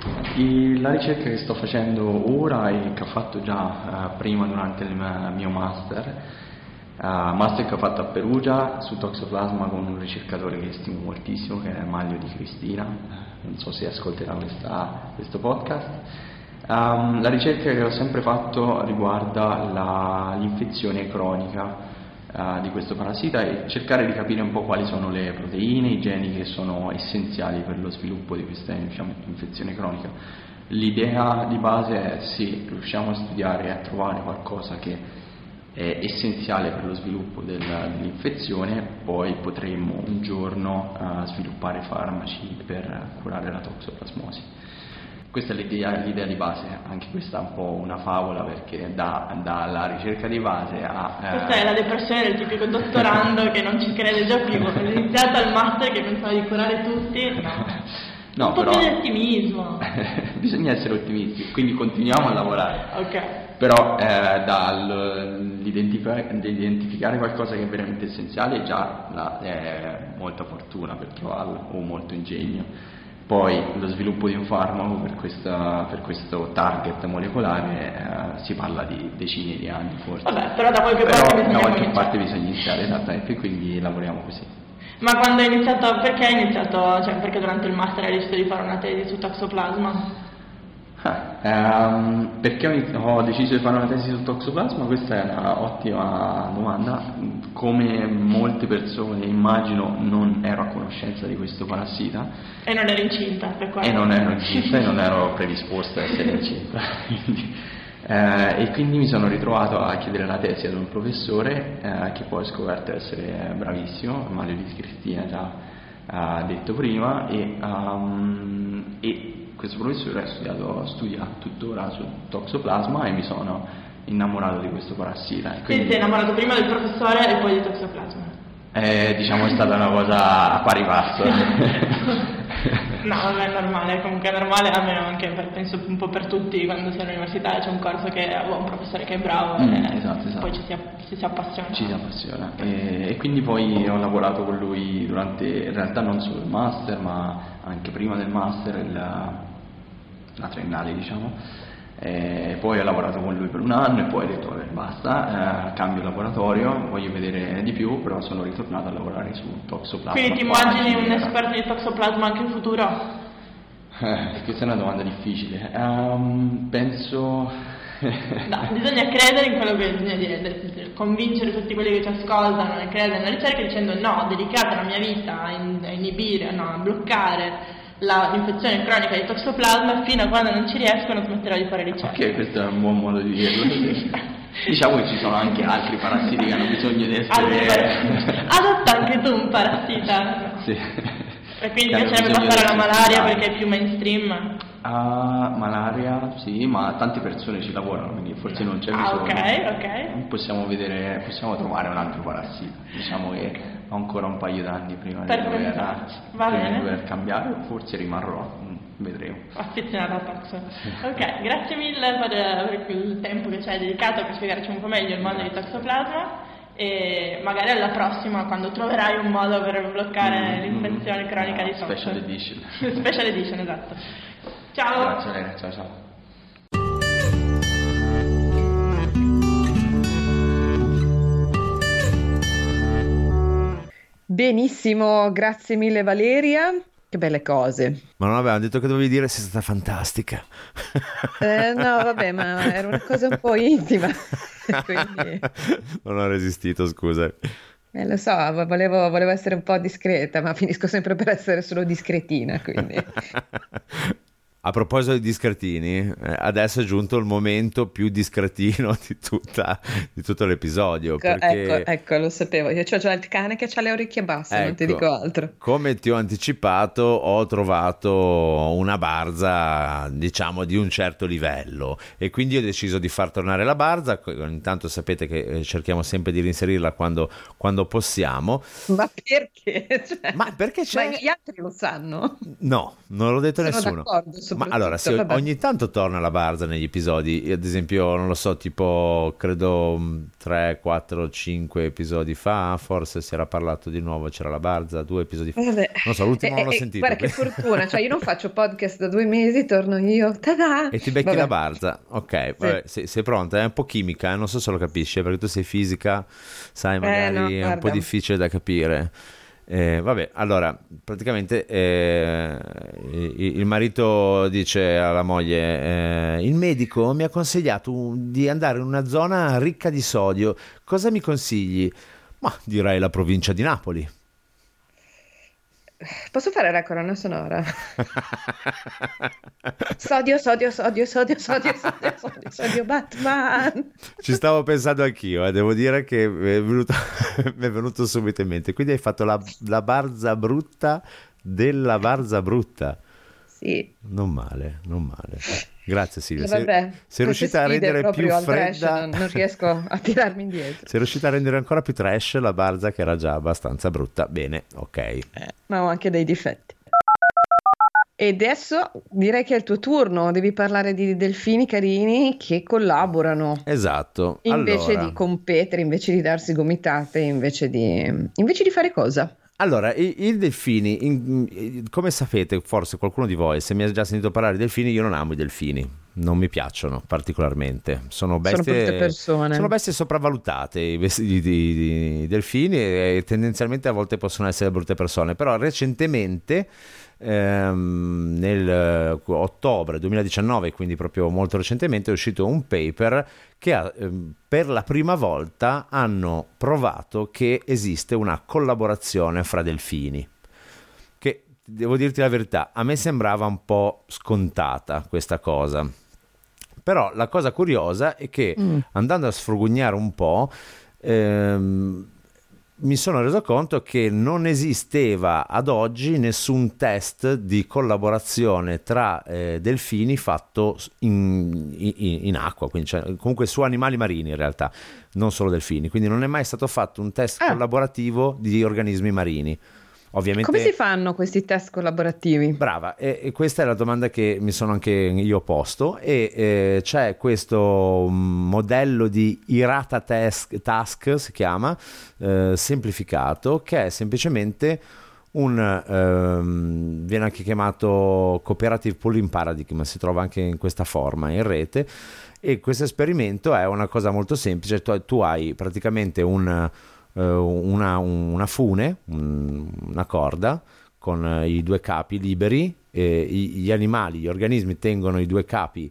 D: il, la ricerca che sto facendo ora e che ho fatto già uh, prima durante il mio master, uh, master che ho fatto a Perugia su toxoplasma con un ricercatore che stimo moltissimo, che è Maglio Di Cristina, non so se ascolterà questa, questo podcast. Um, la ricerca che ho sempre fatto riguarda la, l'infezione cronica uh, di questo parassita e cercare di capire un po' quali sono le proteine, i geni che sono essenziali per lo sviluppo di questa, diciamo, infezione cronica. L'idea di base è se riusciamo a studiare e a trovare qualcosa che è essenziale per lo sviluppo del, dell'infezione, poi potremmo un giorno uh, sviluppare farmaci per curare la toxoplasmosi. Questa è l'idea, l'idea di base, anche questa è un po' una favola perché da, dalla ricerca di base a...
C: Eh... Questa è la depressione del tipico dottorando che non ci crede già più, è iniziato al master che pensava di curare tutti, no,
D: no
C: un po'
D: però...
C: più di ottimismo.
D: Bisogna essere ottimisti, quindi continuiamo a lavorare.
C: Ok.
D: Però eh, dall'identificare qualcosa che è veramente essenziale già la, è molta fortuna per trovarlo o molto ingegno. Poi lo sviluppo di un farmaco per, questa, per questo target molecolare eh, si parla di decine di anni forse.
C: Vabbè, però da qualche
D: però
C: parte bisogna
D: da qualche
C: iniziare.
D: parte bisogna iniziare, esattamente, quindi lavoriamo così.
C: Ma quando hai iniziato, perché hai iniziato, cioè perché durante il master hai deciso di fare una tesi su toxoplasma?
D: Ah, um, perché ho deciso di fare una tesi sul toxoplasma? Questa è una ottima domanda. Come molte persone immagino non ero a conoscenza di questo parassita
C: e non ero incinta per quello.
D: e non ero incinta e non ero predisposta a essere incinta quindi, eh, e quindi mi sono ritrovato a chiedere la tesi ad un professore eh, che poi ho scoperto essere bravissimo, Mario Di Cristina già ha uh, detto prima, e, um, e questo professore ha studiato, studia tuttora su toxoplasma e mi sono innamorato di questo parassita.
C: Quindi, quindi sei innamorato prima del professore e poi di toxoplasma?
D: Eh, diciamo è stata una cosa a pari passo.
C: No, non è normale, comunque è normale, almeno anche per, penso un po' per tutti, quando si è all'università c'è un corso che ha un professore che è bravo
D: mm,
C: e
D: esatto, esatto.
C: poi ci si, ci si appassiona.
D: Ci si appassiona e, e quindi poi ho lavorato con lui durante, in realtà non solo il master ma anche prima del master, la, la triennale diciamo. E poi ho lavorato con lui per un anno e poi ho detto vabbè basta, eh, cambio laboratorio, voglio vedere di più, però sono ritornato a lavorare su toxoplasma.
C: Quindi ti immagini un esperto di toxoplasma anche in futuro?
D: Eh, questa è una domanda difficile. Um, penso
C: No, bisogna credere in quello che bisogna dire, convincere tutti quelli che ci ascoltano e credere nella ricerca dicendo no, ho dedicato la mia vita a, in, a inibire, no, a bloccare la, l'infezione cronica di toxoplasma, fino a quando non ci riescono smetterò di fare ricerca.
D: Ok, questo è un buon modo di dirlo. Diciamo che ci sono anche altri parassiti che hanno bisogno di essere...
C: Adotta anche tu un parassita.
D: Sì.
C: E quindi piacerebbe passare alla malaria perché è più mainstream.
D: Ah, malaria, sì, ma tante persone ci lavorano, quindi forse non c'è bisogno.
C: Ah, ok, ok.
D: Possiamo vedere, possiamo trovare un altro parassita. Diciamo che ho ancora un paio d'anni prima di dover,
C: Va
D: prima
C: bene.
D: di dover cambiare, forse rimarrò, vedremo.
C: Affezionata a Toxo. Ok, grazie mille per, per il tempo che ci hai dedicato per spiegarci un po' meglio il mondo di Toxoplasma. E magari alla prossima, quando troverai un modo per bloccare mm, l'infezione mm, cronica no, di Toxo.
D: Special edition.
C: Special edition, esatto. Ciao.
D: Grazie Lena, ciao ciao.
B: Benissimo, grazie mille Valeria. Che belle cose.
A: Ma non avevamo detto che dovevi dire sei stata fantastica.
B: Eh, no, vabbè, ma era una cosa un po' intima. Quindi...
A: Non ho resistito, scusa.
B: Eh, lo so, volevo, volevo essere un po' discreta, ma finisco sempre per essere solo discretina, quindi...
A: A proposito di discretini, eh, adesso è giunto il momento più discretino di, tutta, di tutto l'episodio.
B: Ecco,
A: perché...
B: ecco, ecco, lo sapevo. Io c'ho già il cane che ha le orecchie basse, ecco, non ti dico altro.
A: Come ti ho anticipato, ho trovato una barza, diciamo, di un certo livello e quindi ho deciso di far tornare la barza. Intanto sapete che cerchiamo sempre di reinserirla quando, quando possiamo.
B: Ma perché? Cioè,
A: ma perché c'è...
B: Ma gli altri lo sanno?
A: No, non l'ho detto
B: Sono
A: nessuno.
B: d'accordo.
A: Ma allora, se ogni tanto torna la barza negli episodi, ad esempio, non lo so, tipo, credo tre, quattro, cinque episodi fa, forse si era parlato di nuovo, c'era la barza, due episodi fa.
B: Vabbè.
A: Non so, l'ultimo
B: eh,
A: non l'ho
B: eh,
A: sentito.
B: Guarda che fortuna, cioè io non faccio podcast da due mesi, torno io, tada!
A: E ti becchi
B: vabbè.
A: la barza, ok,
B: sì.
A: vabbè, sei, sei pronta, è un po' chimica, eh? Non so se lo capisci, perché tu sei fisica, sai, magari
B: eh, no,
A: è un po' difficile da capire. Eh, vabbè, allora praticamente eh, il marito dice alla moglie: eh, il medico mi ha consigliato di andare in una zona ricca di sodio, cosa mi consigli? Ma direi la provincia di Napoli.
B: Posso fare la colonna sonora? Sodio, sodio, sodio, sodio, sodio, sodio, sodio, sodio, Batman.
A: Ci stavo pensando anch'io, eh. Devo dire che mi è venuto, mi è venuto subito in mente. Quindi hai fatto la, la barza brutta della barza brutta.
B: Sì.
A: Non male, non male. Grazie Silvia.
B: Eh, vabbè,
A: sei, sei riuscita a rendere più fredda.
B: Non, non riesco a tirarmi indietro.
A: Sei riuscita a rendere ancora più trash la barza che era già abbastanza brutta. Bene, ok.
B: Eh, ma ho anche dei difetti. E adesso direi che è il tuo turno. Devi parlare di delfini carini che collaborano.
A: Esatto.
B: Invece
A: allora...
B: di competere, invece di darsi gomitate, invece di, invece di fare cosa?
A: Allora, i, i delfini, in, in, come sapete, forse qualcuno di voi, se mi ha già sentito parlare di delfini, io non amo i delfini, non mi piacciono particolarmente. Sono bestie,
B: sono persone.
A: Sono bestie sopravvalutate, i, i, i, i delfini, e tendenzialmente a volte possono essere brutte persone, però recentemente... Ehm, nel uh, ottobre duemiladiciannove, quindi proprio molto recentemente, è uscito un paper che ha, ehm, per la prima volta hanno provato che esiste una collaborazione fra delfini, che devo dirti la verità, a me sembrava un po' scontata questa cosa, però la cosa curiosa è che mm. andando a sfrugugnare un po' ehm, mi sono reso conto che non esisteva ad oggi nessun test di collaborazione tra eh, delfini fatto in, in, in acqua, quindi cioè, comunque su animali marini in realtà, non solo delfini, quindi non è mai stato fatto un test ah. collaborativo di organismi marini. Ovviamente...
B: Come si fanno questi test collaborativi?
A: Brava, e, e questa è la domanda che mi sono anche io posto, e eh, c'è questo modello di Irata task, task si chiama, eh, semplificato, che è semplicemente un, ehm, viene anche chiamato Cooperative Pooling Paradigm, si trova anche in questa forma in rete, e questo esperimento è una cosa molto semplice, tu, tu hai praticamente un... Una, una fune, una corda con i due capi liberi, e gli animali, gli organismi tengono i due capi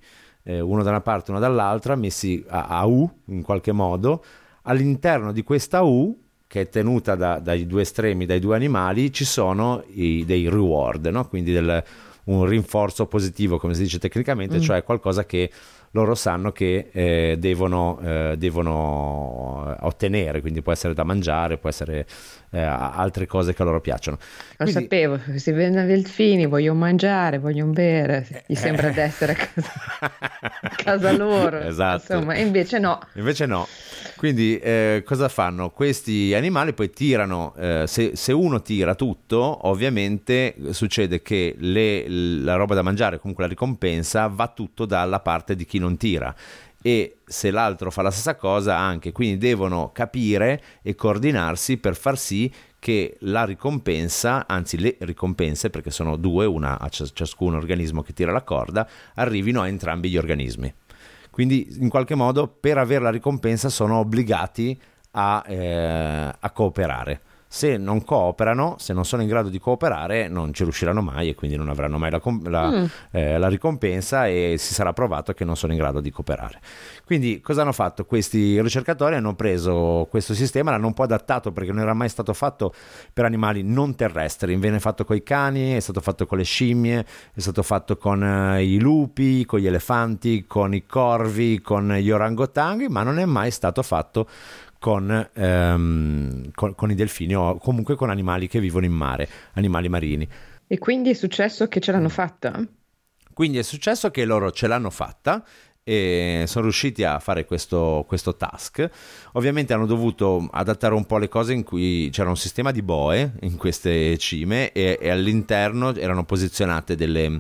A: eh, uno da una parte e uno dall'altra, messi a, a U in qualche modo. All'interno di questa U, che è tenuta da, dai due estremi, dai due animali, ci sono i, dei reward, no? Quindi del, un rinforzo positivo, come si dice tecnicamente, mm. cioè qualcosa che loro sanno che eh, devono, eh, devono ottenere, quindi può essere da mangiare, può essere eh, altre cose che a loro piacciono.
B: Lo
A: Quindi,
B: sapevo, si vedono delfini, vogliono mangiare, vogliono bere, gli sembra di essere a casa, a casa loro,
A: esatto.
B: Insomma, e invece no.
A: Invece no. Quindi eh, cosa fanno? Questi animali poi tirano, eh, se, se uno tira tutto, ovviamente succede che le, la roba da mangiare, comunque la ricompensa, va tutto dalla parte di chi non tira, e se l'altro fa la stessa cosa anche, quindi devono capire e coordinarsi per far sì che la ricompensa, anzi le ricompense, perché sono due, una a ciascun organismo che tira la corda, arrivino a entrambi gli organismi. Quindi in qualche modo per avere la ricompensa sono obbligati a, eh, a cooperare. Se non cooperano, se non sono in grado di cooperare, non ci riusciranno mai e quindi non avranno mai la, la, mm. eh, la ricompensa, e si sarà provato che non sono in grado di cooperare. Quindi cosa hanno fatto questi ricercatori? Hanno preso questo sistema, l'hanno un po' adattato perché non era mai stato fatto per animali non terrestri, viene fatto con i cani, è stato fatto con le scimmie, è stato fatto con eh, i lupi, con gli elefanti, con i corvi, con gli orangotanghi, ma non è mai stato fatto Con, ehm, con, con i delfini o comunque con animali che vivono in mare, animali marini.
B: E quindi è successo che ce l'hanno fatta?
A: Quindi è successo che loro ce l'hanno fatta e sono riusciti a fare questo, questo task. Ovviamente hanno dovuto adattare un po' le cose, in cui c'era un sistema di boe in queste cime e, e all'interno erano posizionate delle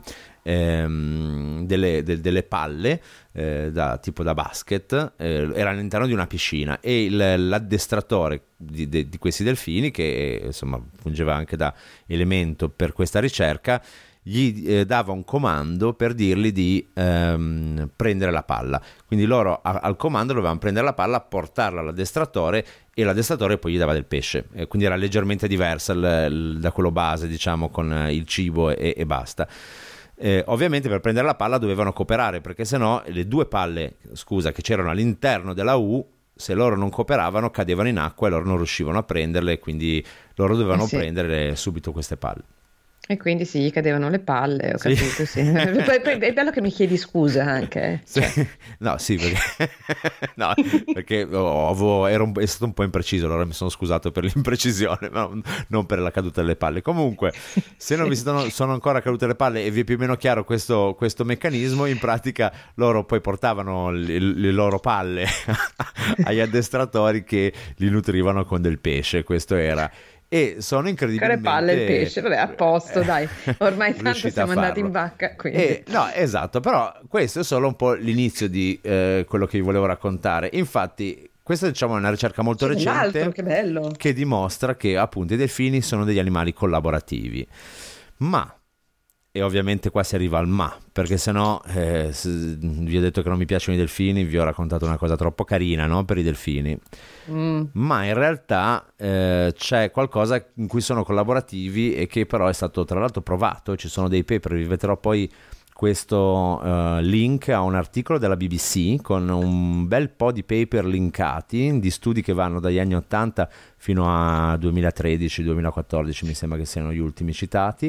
A: Ehm, delle, de, delle palle eh, da, tipo da basket, eh, era all'interno di una piscina, e il, l'addestratore di, de, di questi delfini, che insomma fungeva anche da elemento per questa ricerca, gli eh, dava un comando per dirgli di ehm, prendere la palla. Quindi loro a, al comando dovevano prendere la palla, portarla all'addestratore, e l'addestratore poi gli dava del pesce, eh, quindi era leggermente diversa il, il, da quello base, diciamo, con il cibo e, e basta. Eh, ovviamente per prendere la palla dovevano cooperare, perché sennò le due palle, scusa, che c'erano all'interno della U, se loro non cooperavano cadevano in acqua e loro non riuscivano a prenderle, quindi loro dovevano eh sì. prendere subito queste palle.
B: E quindi sì, gli cadevano le palle, ho capito, sì. sì. Poi, poi è bello che mi chiedi scusa anche.
A: Sì. Cioè. No, sì, perché, no, perché oh, ero un, è stato un po' impreciso, allora mi sono scusato per l'imprecisione, ma non per la caduta delle palle. Comunque, se non sì. vi sono, sono ancora cadute le palle e vi è più o meno chiaro questo, questo meccanismo, in pratica loro poi portavano le, le loro palle agli addestratori che li nutrivano con del pesce, questo era. E sono incredibilmente...
B: Con le palle il pesce, vabbè, a posto, dai, ormai tanto siamo andati in vacca, quindi...
A: E, no, esatto, però questo è solo un po' l'inizio di eh, quello che vi volevo raccontare. Infatti questa, diciamo, è una ricerca molto
B: C'è
A: recente
B: che, bello.
A: che dimostra che appunto i delfini sono degli animali collaborativi, ma... E ovviamente qua si arriva al ma, perché sennò eh, vi ho detto che non mi piacciono i delfini, vi ho raccontato una cosa troppo carina, no, per i delfini. Mm. Ma in realtà eh, c'è qualcosa in cui sono collaborativi e che però è stato tra l'altro provato. Ci sono dei paper, vi metterò poi questo uh, link a un articolo della B B C con un bel po' di paper linkati di studi che vanno dagli anni ottanta fino a duemilatredici duemilaquattordici, mi sembra che siano gli ultimi citati.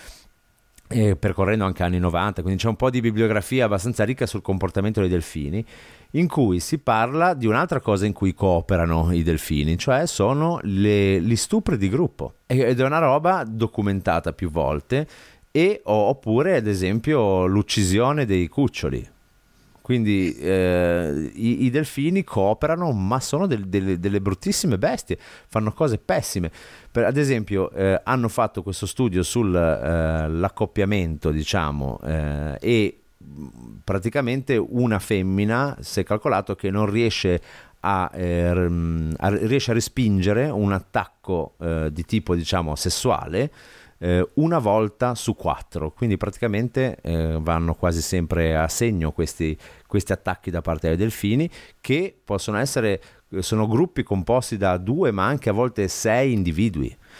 A: E percorrendo anche anni novanta, quindi c'è un po' di bibliografia abbastanza ricca sul comportamento dei delfini, in cui si parla di un'altra cosa in cui cooperano i delfini, cioè sono le, gli stupri di gruppo, ed è una roba documentata più volte, e oppure ad esempio l'uccisione dei cuccioli. Quindi eh, i, i delfini cooperano, ma sono del, delle, delle bruttissime bestie, fanno cose pessime. Per, ad esempio eh, hanno fatto questo studio sull'accoppiamento, eh, diciamo, eh, e praticamente una femmina si è calcolato che non riesce a, eh, a, riesce a respingere un attacco eh, di tipo, diciamo, sessuale Eh, una volta su quattro, quindi praticamente eh, vanno quasi sempre a segno questi, questi attacchi da parte dei delfini, che possono essere, sono gruppi composti da due ma anche a volte sei individui,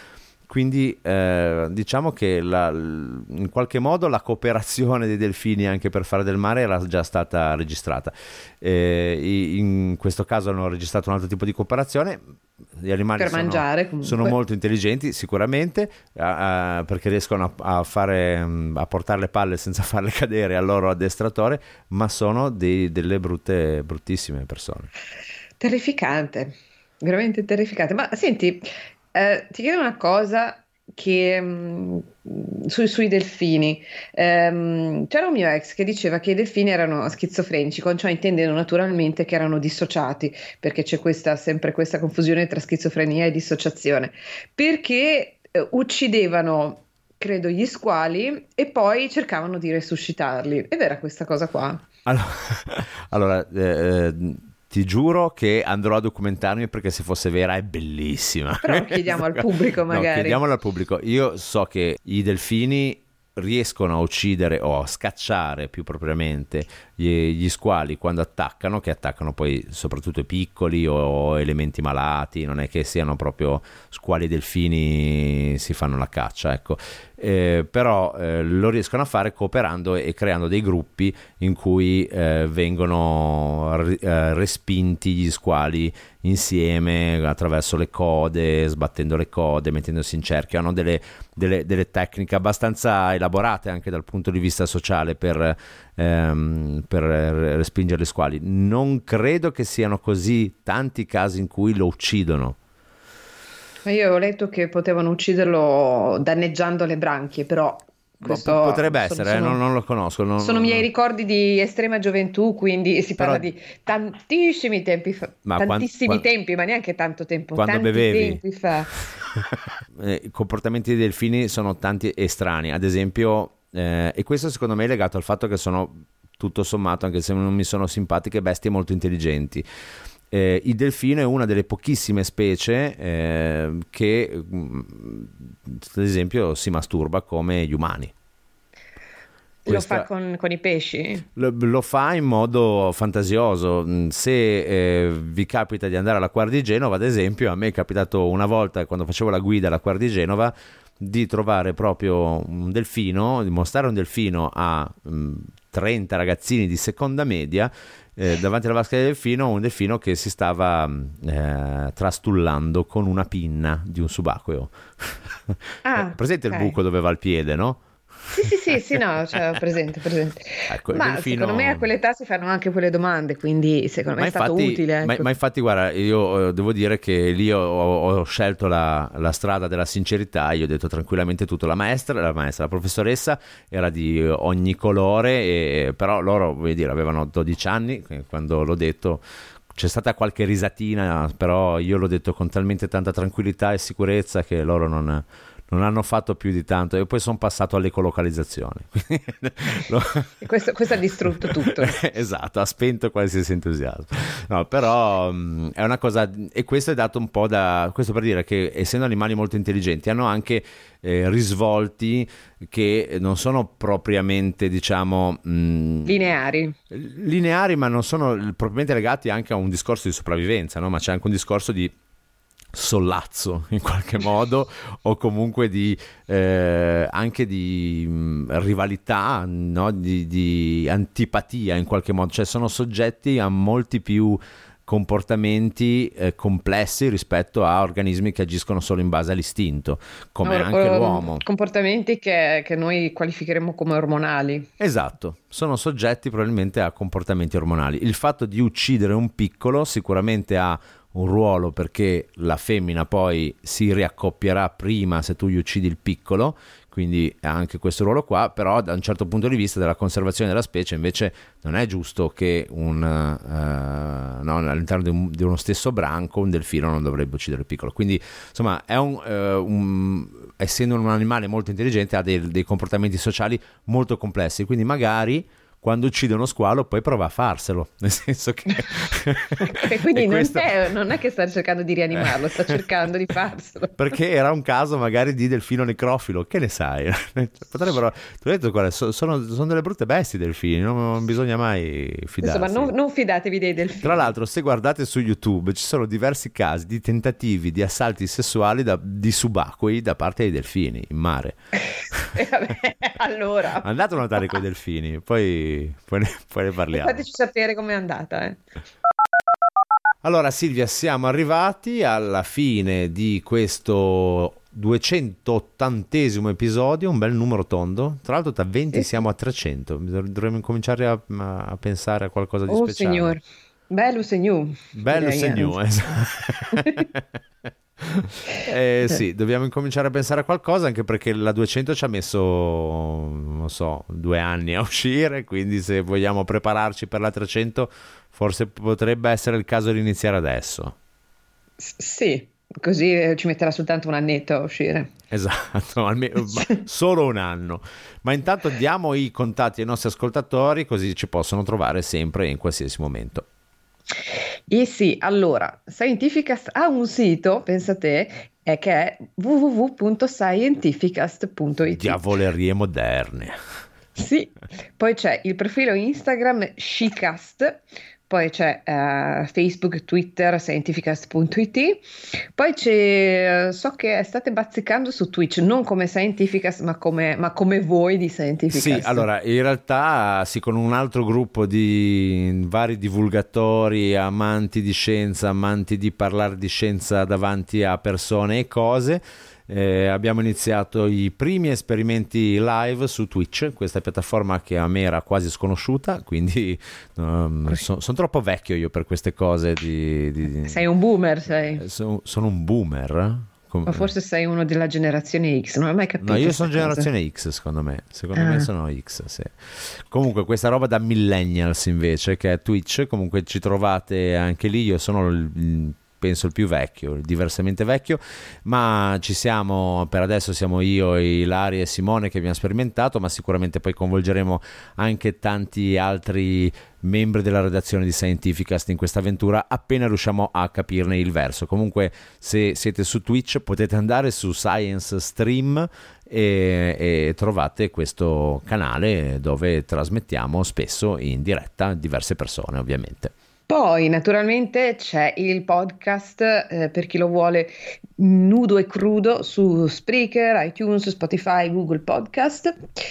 A: quindi eh, diciamo che la, in qualche modo la cooperazione dei delfini anche per fare del mare era già stata registrata. Eh, in questo caso hanno registrato un altro tipo di cooperazione. Gli animali
B: per
A: sono,
B: mangiare,
A: sono molto intelligenti sicuramente, uh, uh, perché riescono a, a, fare, um, a portare le palle senza farle cadere al loro addestratore, ma sono dei, delle brutte, bruttissime persone.
B: Terrificante, veramente terrificante. Ma senti, eh, ti chiedo una cosa che mh, sui, sui delfini. Ehm, c'era un mio ex che diceva che i delfini erano schizofrenici, con ciò intendendo naturalmente che erano dissociati, perché c'è questa, sempre questa confusione tra schizofrenia e dissociazione, perché eh, uccidevano, credo, gli squali e poi cercavano di resuscitarli. È vera questa cosa qua?
A: Allora, allora eh, ti giuro che andrò a documentarmi, perché se fosse vera è bellissima.
B: Però chiediamo al pubblico magari.
A: No, chiediamolo al pubblico. Io so che i delfini riescono a uccidere o a scacciare più propriamente gli, gli squali quando attaccano, che attaccano poi soprattutto i piccoli o elementi malati, non è che siano proprio squali e delfini si fanno la caccia, ecco. Eh, però eh, lo riescono a fare cooperando e creando dei gruppi in cui eh, vengono re- eh, respinti gli squali insieme attraverso le code, sbattendo le code, mettendosi in cerchio. Hanno delle, delle, delle tecniche abbastanza elaborate anche dal punto di vista sociale per, ehm, per respingere gli squali. Non credo che siano così tanti casi in cui lo uccidono.
B: Io ho letto che potevano ucciderlo danneggiando le branchie, però questo
A: potrebbe
B: sono,
A: essere,
B: sono,
A: eh, non, non lo conosco. Non,
B: sono miei ricordi di estrema gioventù, quindi si parla
A: però,
B: di tantissimi tempi fa,
A: ma
B: tantissimi
A: quando,
B: tempi, ma neanche tanto tempo,
A: quando
B: tanti
A: bevevi.
B: tempi fa.
A: eh, I comportamenti dei delfini sono tanti e strani, ad esempio, eh, e questo secondo me è legato al fatto che sono tutto sommato, anche se non mi sono simpatiche, bestie molto intelligenti. Eh, il delfino è una delle pochissime specie eh, che ad esempio si masturba come gli umani. Questa,
B: lo fa con, con i pesci?
A: Lo, lo fa in modo fantasioso. Se eh, vi capita di andare all'Acquario di Genova, ad esempio, a me è capitato una volta quando facevo la guida all'Acquario di Genova di trovare proprio un delfino, di mostrare un delfino a mh, trenta ragazzini di seconda media eh, davanti alla vasca del delfino, un delfino che si stava eh, trastullando con una pinna di un subacqueo.
B: Ah,
A: presente
B: okay.
A: Il buco dove va il piede, no?
B: Sì, sì, sì, sì, no, cioè, presente, presente.
A: Ecco,
B: ma
A: delfino...
B: secondo me a quell'età si fanno anche quelle domande, quindi secondo me
A: ma
B: è stato
A: infatti,
B: utile. Ecco.
A: Ma, ma infatti, guarda, io devo dire che lì ho, ho scelto la, la strada della sincerità, io ho detto tranquillamente tutto. La maestra, la maestra, la professoressa era di ogni colore, e, però loro, voglio dire, avevano dodici anni quando l'ho detto. C'è stata qualche risatina, però io l'ho detto con talmente tanta tranquillità e sicurezza che loro non... non hanno fatto più di tanto, e poi sono passato all'ecolocalizzazione.
B: questo, questo ha distrutto tutto.
A: Esatto, ha spento qualsiasi entusiasmo. No, però mh, è una cosa, e questo è dato un po' da questo, per dire che essendo animali molto intelligenti hanno anche eh, risvolti che non sono propriamente, diciamo, mh,
B: lineari
A: lineari, ma non sono propriamente legati anche a un discorso di sopravvivenza, no? Ma c'è anche un discorso di sollazzo in qualche modo, o comunque di eh, anche di mh, rivalità, no? di, di antipatia in qualche modo, cioè sono soggetti a molti più comportamenti eh, complessi rispetto a organismi che agiscono solo in base all'istinto, come
B: o,
A: anche
B: o,
A: l'uomo.
B: Comportamenti che, che noi qualificheremo come ormonali.
A: Esatto, sono soggetti probabilmente a comportamenti ormonali. Il fatto di uccidere un piccolo sicuramente ha un ruolo, perché la femmina poi si riaccoppierà prima se tu gli uccidi il piccolo, quindi ha anche questo ruolo qua. Però da un certo punto di vista della conservazione della specie invece non è giusto che un, uh, no, all'interno di, un, di uno stesso branco un delfino non dovrebbe uccidere il piccolo. Quindi insomma è un, uh, un essendo un animale molto intelligente ha dei, dei comportamenti sociali molto complessi, quindi magari quando uccide uno squalo poi prova a farselo, nel senso che
B: e quindi non,
A: questo...
B: è, non è che sta cercando di rianimarlo, sta cercando di farselo,
A: perché era un caso magari di delfino necrofilo, che ne sai. Potrebbero, ti ho detto, guarda, sono, sono delle brutte bestie i delfini, non, non bisogna mai fidarsi.
B: Insomma, non, non fidatevi dei delfini.
A: Tra l'altro, se guardate su YouTube ci sono diversi casi di tentativi di assalti sessuali da, di subacquei da parte dei delfini in mare.
B: E vabbè, allora
A: andate a nuotare con i delfini, poi, poi, ne, poi ne parliamo.
B: Fateci sapere com'è andata, eh.
A: Allora Silvia, siamo arrivati alla fine di questo duecentottantesimo episodio, un bel numero tondo. Tra l'altro da venti sì. Siamo a trecento, dovremmo cominciare a, a pensare a qualcosa di
B: oh,
A: speciale.
B: Signor. Bello segnu.
A: Bello segnu, esatto. Eh, sì, dobbiamo incominciare a pensare a qualcosa, anche perché la duecento ci ha messo, non so, due anni a uscire, quindi se vogliamo prepararci per la trecento forse potrebbe essere il caso di iniziare adesso.
B: S- sì, così ci metterà soltanto un annetto a uscire.
A: Esatto, almeno, solo un anno. Ma intanto diamo i contatti ai nostri ascoltatori, così ci possono trovare sempre e in qualsiasi momento.
B: E sì, allora, Scientificast ha un sito, pensa te, è che è w w w punto scientificast punto i t.
A: Diavolerie moderne.
B: Sì, poi c'è il profilo Instagram Shecast, poi c'è uh, Facebook, Twitter, scientificast punto i t, poi c'è, uh, so che state bazzicando su Twitch, non come Scientificast ma come, ma come voi di Scientificast.
A: Sì, allora in realtà sì, con un altro gruppo di vari divulgatori, amanti di scienza, amanti di parlare di scienza davanti a persone e cose. Eh, abbiamo iniziato i primi esperimenti live su Twitch, questa piattaforma che a me era quasi sconosciuta, quindi um, so, sono troppo vecchio io per queste cose di, di...
B: Sei un boomer, sei?
A: So, sono un boomer? Com-
B: o forse sei uno della generazione X, non ho mai capito.
A: No, io sono
B: cosa.
A: generazione X, secondo me secondo
B: ah.
A: me sono X, sì. Comunque questa roba da millennials invece, che è Twitch, comunque ci trovate anche lì. Io sono il penso il più vecchio, il diversamente vecchio, ma ci siamo, per adesso siamo io, Ilaria e Simone che abbiamo sperimentato, ma sicuramente poi coinvolgeremo anche tanti altri membri della redazione di Scientificast in questa avventura appena riusciamo a capirne il verso. Comunque se siete su Twitch potete andare su Science Stream e, e trovate questo canale dove trasmettiamo spesso in diretta diverse persone, ovviamente.
B: Poi naturalmente c'è il podcast eh, per chi lo vuole nudo e crudo su Spreaker, iTunes, Spotify, Google Podcast,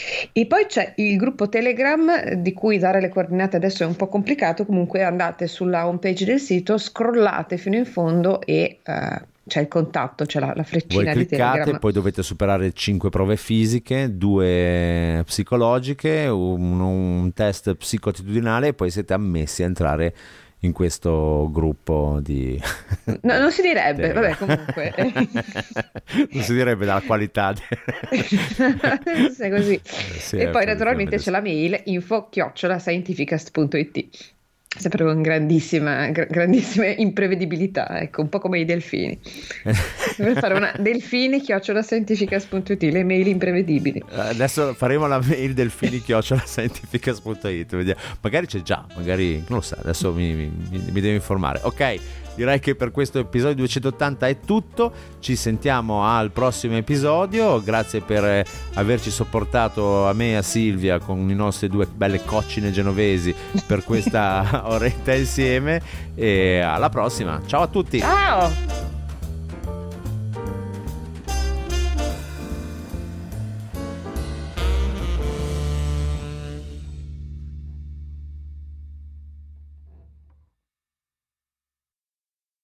B: e poi c'è il gruppo Telegram di cui dare le coordinate adesso è un po' complicato. Comunque andate sulla homepage del sito, scrollate fino in fondo e eh, c'è il contatto, c'è la, la freccina
A: voi
B: di Telegram.
A: cliccate, poi dovete superare cinque prove fisiche, due psicologiche, un, un test psicoattitudinale e poi siete ammessi a entrare in questo gruppo di...
B: No, non si direbbe, vabbè, comunque.
A: Non si direbbe dalla qualità.
B: È così.
A: Sì,
B: e poi naturalmente c'è la mail info chiocciola scientificast punto i t. Sempre con grandissima, gra- grandissime imprevedibilità, ecco, un po' come i delfini. Per fare una delfini chiocciola scientificast punto i t, le mail imprevedibili.
A: Adesso faremo la mail delfini chiocciola scientificast punto i t, magari c'è già, magari non lo so, adesso mi, mi, mi devo informare. Ok, direi che per questo episodio duecentottanta è tutto, ci sentiamo al prossimo episodio. Grazie per averci sopportato, a me e a Silvia, con i nostri due belle coccine genovesi per questa oretta insieme, e alla prossima, ciao a tutti.
B: Ciao.